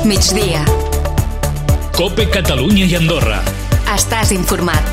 migdia. COPE Catalunya i Andorra. Estàs informat.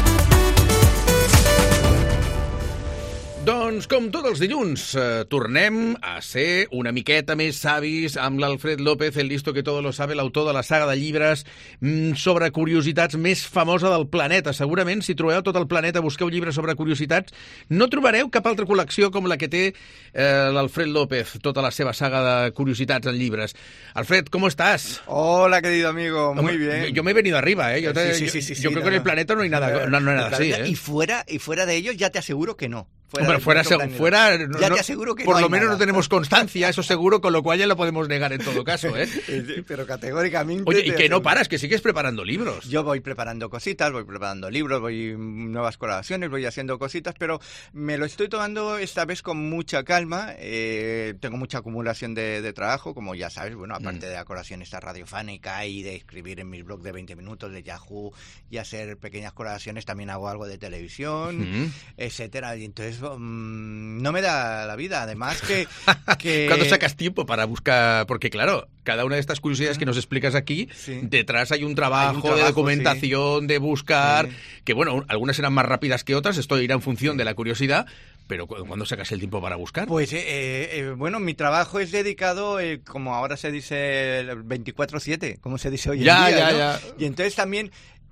Doncs, com tots els dilluns, tornem a ser una miqueta més savis amb l'Alfred López, el listo que todo lo sabe, l'autor de la saga de llibres sobre curiositats més famosa del planeta. Segurament, si trobeu tot el planeta, busqueu llibres sobre curiositats, no trobareu cap altra col·lecció com la que té l'Alfred López, tota la seva saga de curiositats en llibres. Alfred, ¿cómo estás? Hola, querido amigo, muy bien. Yo me he venido arriba, ¿eh? Yo creo que en el planeta no hay nada, no hay nada así, ¿eh? Y fuera de ellos ya te aseguro que no. Hombre, fuera ya te aseguro que por no lo menos nada. No tenemos constancia, eso seguro, con lo cual ya lo podemos negar en todo caso, ¿eh? Pero categóricamente. Oye, y que no paras, que sigues preparando libros. Yo voy preparando cositas, voy preparando libros, voy nuevas colaboraciones, voy haciendo cositas, pero me lo estoy tomando esta vez con mucha calma. Tengo mucha acumulación de trabajo, como ya sabes, bueno, aparte de la colaboración esta radiofónica y de escribir en mis blogs de 20 minutos de Yahoo y hacer pequeñas colaboraciones, también hago algo de televisión, etcétera. Y entonces no me da la vida, además que... ¿Cuándo sacas tiempo para buscar? Porque claro, cada una de estas curiosidades que nos explicas aquí, detrás hay un trabajo de documentación, de buscar, que bueno, algunas serán más rápidas que otras, esto irá en función de la curiosidad, pero ¿cuándo sacas el tiempo para buscar? Pues bueno, mi trabajo es dedicado, como ahora se dice, 24/7, como se dice hoy en día, ¿no? Ya. Y entonces también...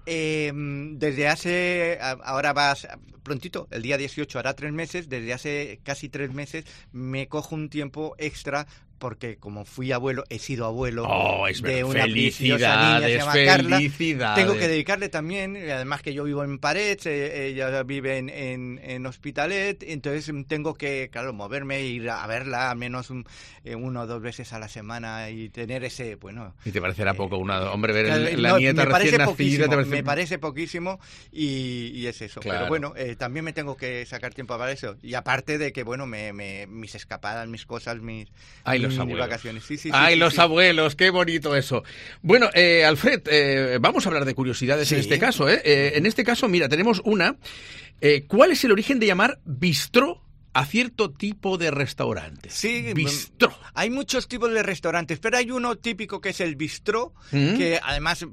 desde hace, ahora vas prontito, el día 18 hará 3 meses, desde hace casi 3 meses me cojo un tiempo extra porque como fui abuelo, he sido abuelo de una preciosa niña, se llama Carla. Tengo que dedicarle también, además que yo vivo en Parets, ella vive en Hospitalet, entonces tengo que, claro, moverme, ir a verla al menos 1 o 2 veces a la semana y tener ese, bueno... ¿Y te parecerá poco ver la nieta recién nacida? Me parece poquísimo y es eso. Claro. Pero bueno, también me tengo que sacar tiempo para eso. Y aparte de que, bueno, mis escapadas, mis cosas, mis vacaciones. Los abuelos, qué bonito eso. Bueno, Alfred, vamos a hablar de curiosidades en este caso, ¿eh? En este caso, mira, tenemos una. ¿Cuál es el origen de llamar bistró a cierto tipo de restaurantes? Sí, bistró. Hay muchos tipos de restaurantes, pero hay uno típico que es el bistró, que además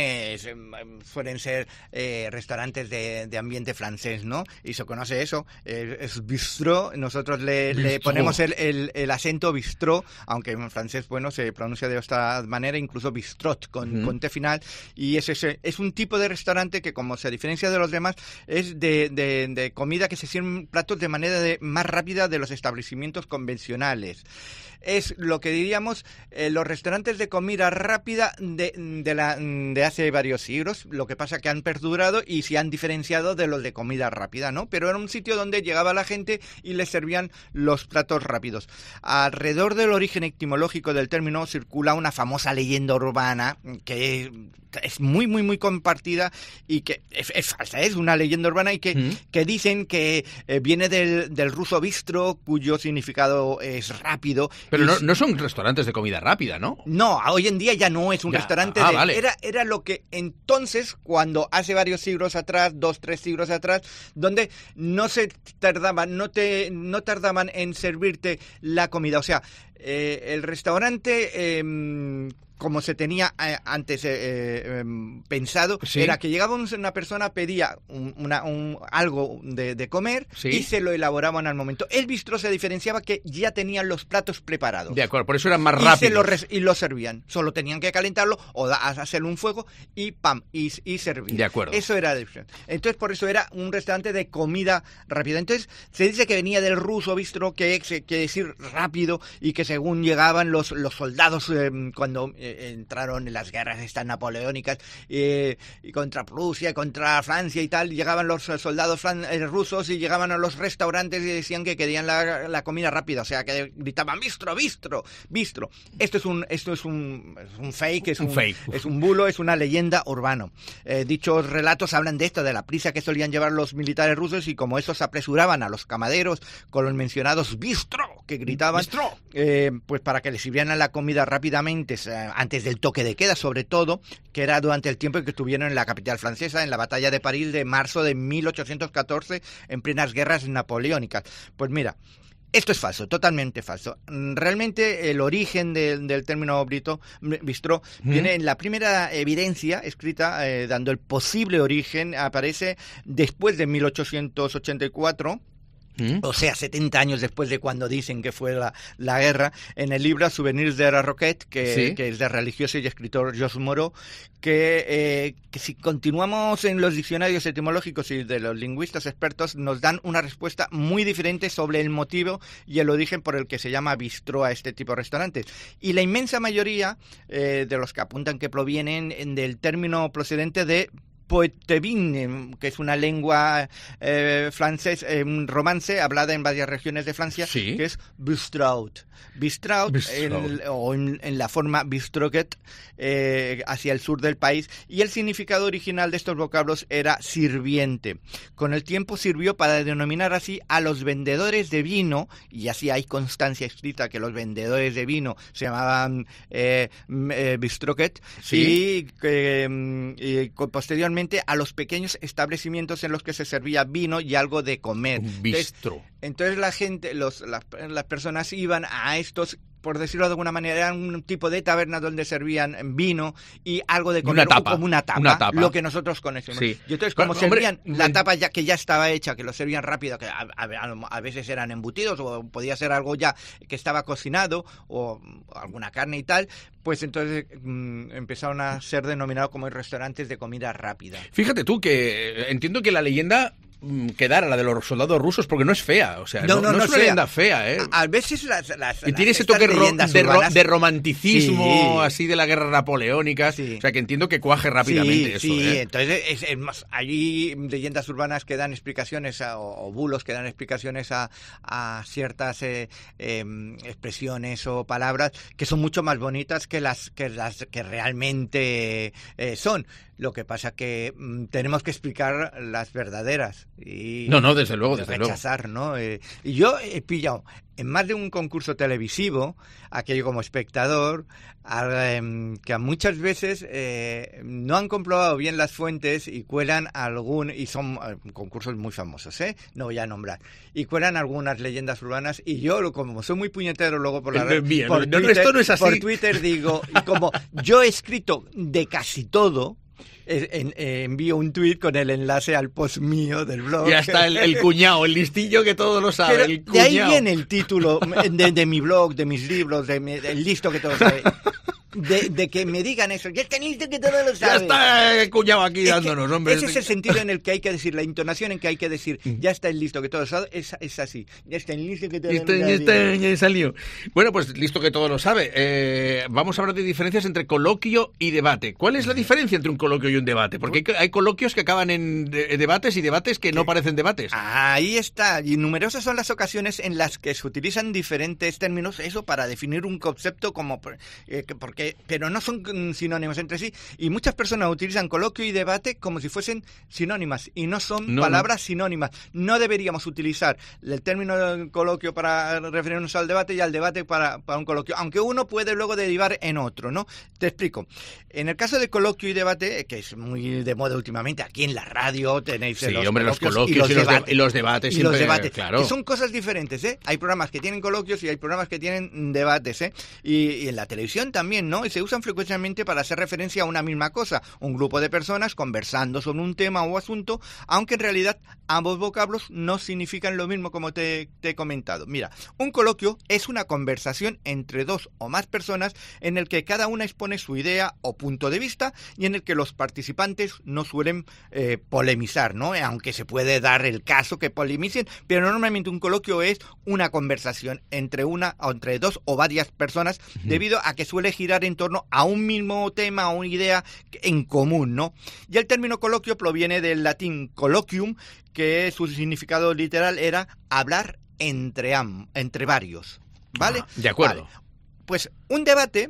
suelen ser restaurantes de ambiente francés, ¿no? Y se conoce eso, es bistró, nosotros le ponemos el acento bistró, aunque en francés, bueno, se pronuncia de esta manera, incluso bistrot, con T final, y es un tipo de restaurante que, como se diferencia de los demás, es de comida que se sirven platos de manera más rápida de los establecimientos convencionales. Es lo que diríamos los restaurantes de comida rápida de hace varios siglos, lo que pasa que han perdurado y se han diferenciado de los de comida rápida, ¿no? Pero era un sitio donde llegaba la gente y les servían los platos rápidos. Alrededor del origen etimológico del término circula una famosa leyenda urbana que es muy, muy, muy compartida y que es falsa, es una leyenda urbana y que dicen que viene del ruso bistro, cuyo significado es rápido. Pero no son restaurantes de comida rápida, ¿no? No, hoy en día ya no es un restaurante. Vale. Era lo que entonces, cuando hace varios siglos atrás, 2-3 siglos atrás, donde no tardaban en servirte la comida. O sea, el restaurante... como se tenía antes pensado, era que llegaba una persona, pedía algo de comer y se lo elaboraban al momento. El bistró se diferenciaba que ya tenían los platos preparados. De acuerdo, por eso eran más rápidos. Y lo servían. Solo tenían que calentarlo o hacerle un fuego y ¡pam! Y servir. De acuerdo. Eso era el bistró. Entonces, por eso era un restaurante de comida rápida. Entonces, se dice que venía del ruso bistró, que quiere decir rápido, y que según llegaban los soldados cuando... entraron en las guerras estas napoleónicas y contra Prusia, contra Francia y tal, llegaban los soldados rusos y llegaban a los restaurantes y decían que querían la comida rápida, o sea, que gritaban bistro, bistro, bistro. Esto es un fake, es un bulo, es una leyenda urbana. Dichos relatos hablan de esto, de la prisa que solían llevar los militares rusos y como estos apresuraban a los camareros con los mencionados bistro, que gritaban, pues para que les sirvieran la comida rápidamente, antes del toque de queda, sobre todo, que era durante el tiempo en que estuvieron en la capital francesa, en la batalla de París de marzo de 1814, en plenas guerras napoleónicas. Pues mira, Esto es falso, totalmente falso. Realmente el origen del término bistró viene en la primera evidencia escrita dando el posible origen, aparece después de 1884. O sea, 70 años después de cuando dicen que fue la guerra, en el libro Souvenirs de la Roquette, que es de religioso y escritor Joseph Moreau, que si continuamos en los diccionarios etimológicos y de los lingüistas expertos, nos dan una respuesta muy diferente sobre el motivo y el origen por el que se llama bistró a este tipo de restaurantes. Y la inmensa mayoría de los que apuntan que provienen del término procedente de Poitevin, que es una lengua francés, un romance hablada en varias regiones de Francia, que es bistraut. Bistraut, o en la forma bistroquet, hacia el sur del país, y el significado original de estos vocablos era sirviente. Con el tiempo sirvió para denominar así a los vendedores de vino, y así hay constancia escrita que los vendedores de vino se llamaban bistroquet, y posteriormente a los pequeños establecimientos en los que se servía vino y algo de comer. Un bistro. Entonces la gente, las personas iban a estos, por decirlo de alguna manera, era un tipo de taberna donde servían vino y algo de comer, como una tapa, lo que nosotros conocemos. Sí. Y entonces, como servían la tapa que ya estaba hecha, que lo servían rápido, que a veces eran embutidos o podía ser algo ya que estaba cocinado o alguna carne y tal, pues entonces empezaron a ser denominados como restaurantes de comida rápida. Fíjate tú que entiendo que la leyenda quedara la de los soldados rusos porque no es fea, o sea, no es una leyenda fea, ¿eh? A veces y tiene ese toque de romanticismo, así de la guerra napoleónica, o sea, que entiendo que cuaje rápidamente eso. Sí, entonces es más, hay leyendas urbanas que dan explicaciones o bulos que dan explicaciones a ciertas expresiones o palabras que son mucho más bonitas que las que realmente son. Lo que pasa que tenemos que explicar las verdaderas y desde luego, rechazar, ¿no? Y yo he pillado en más de un concurso televisivo, aquello como espectador, que muchas veces no han comprobado bien las fuentes y cuelan y son concursos muy famosos, no voy a nombrar, y cuelan algunas leyendas urbanas, y yo, como soy muy puñetero luego por esto no es así. Por Twitter digo, y como yo he escrito de casi todo, envío un tuit con el enlace al post mío del blog. Ya está el cuñado, el listillo que todo lo sabe. El cuñado. De ahí viene el título de mi blog, de mis libros, el listo que todo sabe. De que me digan eso, ya está listo que todo lo sabe. Ya está el cuñado aquí dándonos, hombre. Ese es el sentido en el que hay que decir, la entonación en que hay que decir, ya está el listo que todo lo sabe, es así. Ya está el listo que todo lo sabe. Ya salió. Bueno, pues listo que todo lo sabe. Vamos a hablar de diferencias entre coloquio y debate. ¿Cuál es la diferencia entre un coloquio y un debate? Porque hay coloquios que acaban en debates y debates que no parecen debates. Ahí está. Y numerosas son las ocasiones en las que se utilizan diferentes términos, eso para definir un concepto como... pero no son sinónimos entre sí, y muchas personas utilizan coloquio y debate como si fuesen sinónimas, y no son palabras sinónimas. No deberíamos utilizar el término coloquio para referirnos al debate y al debate para un coloquio, aunque uno puede luego derivar en otro, ¿no? Te explico. En el caso de coloquio y debate, que es muy de moda últimamente, aquí en la radio tenéis los coloquios y los debates. Y los debates, claro. Que son cosas diferentes, ¿eh? Hay programas que tienen coloquios y hay programas que tienen debates, ¿eh? Y en la televisión también, ¿no? Y se usan frecuentemente para hacer referencia a una misma cosa, un grupo de personas conversando sobre un tema o asunto, aunque en realidad ambos vocablos no significan lo mismo, como te he comentado. Mira, un coloquio es una conversación entre dos o más personas en el que cada una expone su idea o punto de vista y en el que los participantes no suelen polemizar, ¿no? Aunque se puede dar el caso que polemicen, pero normalmente un coloquio es una conversación entre dos o varias personas, debido a que suele girar en torno a un mismo tema o una idea en común, ¿no? Y el término coloquio proviene del latín colloquium, que su significado literal era hablar entre varios, ¿vale? De acuerdo. Vale. Pues un debate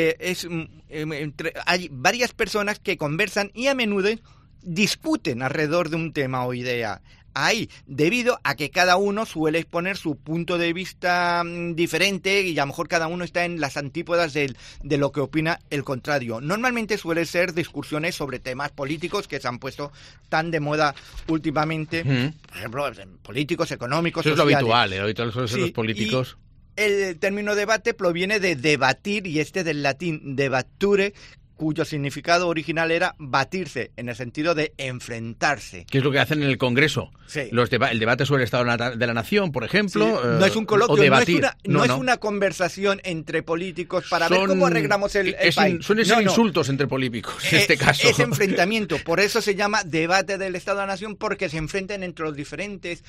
hay varias personas que conversan y a menudo discuten alrededor de un tema o idea. ahí, debido a que cada uno suele exponer su punto de vista diferente y a lo mejor cada uno está en las antípodas de lo que opina el contrario. Normalmente suele ser discusiones sobre temas políticos que se han puesto tan de moda últimamente, por ejemplo, políticos, económicos, eso sociales. Es lo habitual suelen ser los políticos. El término debate proviene de debatir, y del latín debature, cuyo significado original era batirse, en el sentido de enfrentarse. ¿Qué es lo que hacen en el Congreso? Sí. El debate sobre el Estado de la Nación, por ejemplo. Sí. No es un coloquio, o debatir. no es una conversación entre políticos para ver cómo arreglamos el país. Suelen ser insultos entre políticos, en este caso. Es enfrentamiento, por eso se llama debate del Estado de la Nación, porque se enfrentan entre los diferentes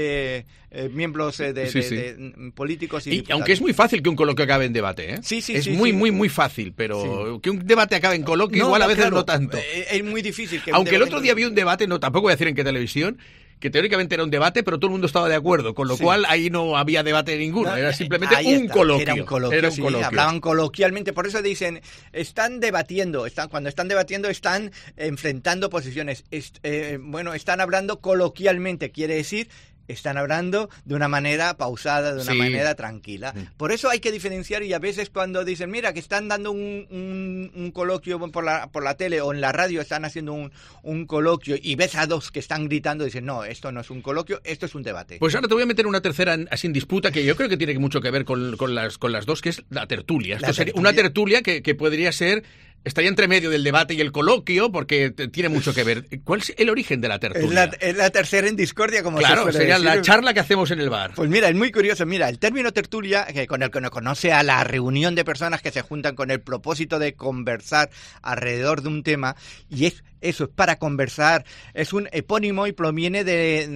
miembros de políticos y diputados. Aunque es muy fácil que un coloquio acabe en debate, ¿eh? Sí, es muy fácil, pero que un debate acabe en coloquio igual a veces no tanto. Es muy difícil. Aunque el otro día vi un debate, tampoco voy a decir en qué televisión, que teóricamente era un debate, pero todo el mundo estaba de acuerdo, con lo cual ahí no había debate ninguno, era simplemente un coloquio. Era un coloquio. Hablaban coloquialmente, por eso dicen, están debatiendo, cuando están debatiendo están enfrentando posiciones, están hablando coloquialmente, quiere decir están hablando de una manera pausada, de una manera tranquila. Por eso hay que diferenciar, y a veces cuando dicen, mira, que están dando un coloquio por la tele o en la radio están haciendo un coloquio y ves a dos que están gritando, dicen, no, esto no es un coloquio, esto es un debate. Pues ahora te voy a meter una tercera así en disputa que yo creo que tiene mucho que ver con las dos, que es la tertulia. Sería una tertulia que podría ser... Estaría entre medio del debate y el coloquio, porque tiene mucho que ver. ¿Cuál es el origen de la tertulia? Es la tercera en discordia, como claro, se suele sería decir. La charla que hacemos en el bar. Pues mira, es muy curioso. Mira, el término tertulia, con el que uno conoce a la reunión de personas que se juntan con el propósito de conversar alrededor de un tema, y eso es para conversar, es un epónimo y proviene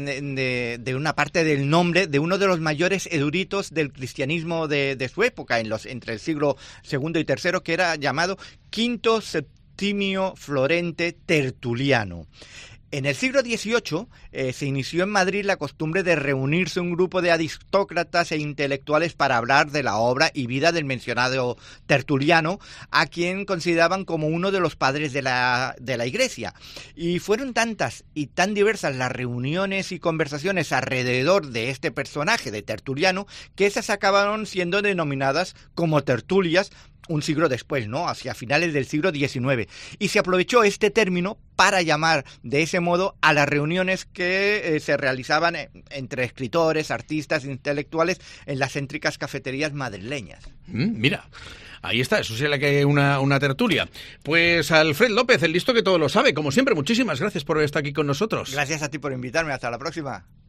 de una parte del nombre de uno de los mayores eruditos del cristianismo de su época, entre el siglo II y III, que era llamado Quinto Septimio Florente Tertuliano. En el siglo XVIII se inició en Madrid la costumbre de reunirse un grupo de aristócratas e intelectuales para hablar de la obra y vida del mencionado Tertuliano, a quien consideraban como uno de los padres de la Iglesia. Y fueron tantas y tan diversas las reuniones y conversaciones alrededor de este personaje de Tertuliano, que esas acabaron siendo denominadas como tertulias un siglo después, ¿no? Hacia finales del siglo XIX. Y se aprovechó este término para llamar de ese modo a las reuniones que se realizaban entre escritores, artistas, intelectuales en las céntricas cafeterías madrileñas. Mira, ahí está, eso sería que una tertulia. Pues Alfred López, el listo que todo lo sabe, como siempre, muchísimas gracias por estar aquí con nosotros. Gracias a ti por invitarme, hasta la próxima.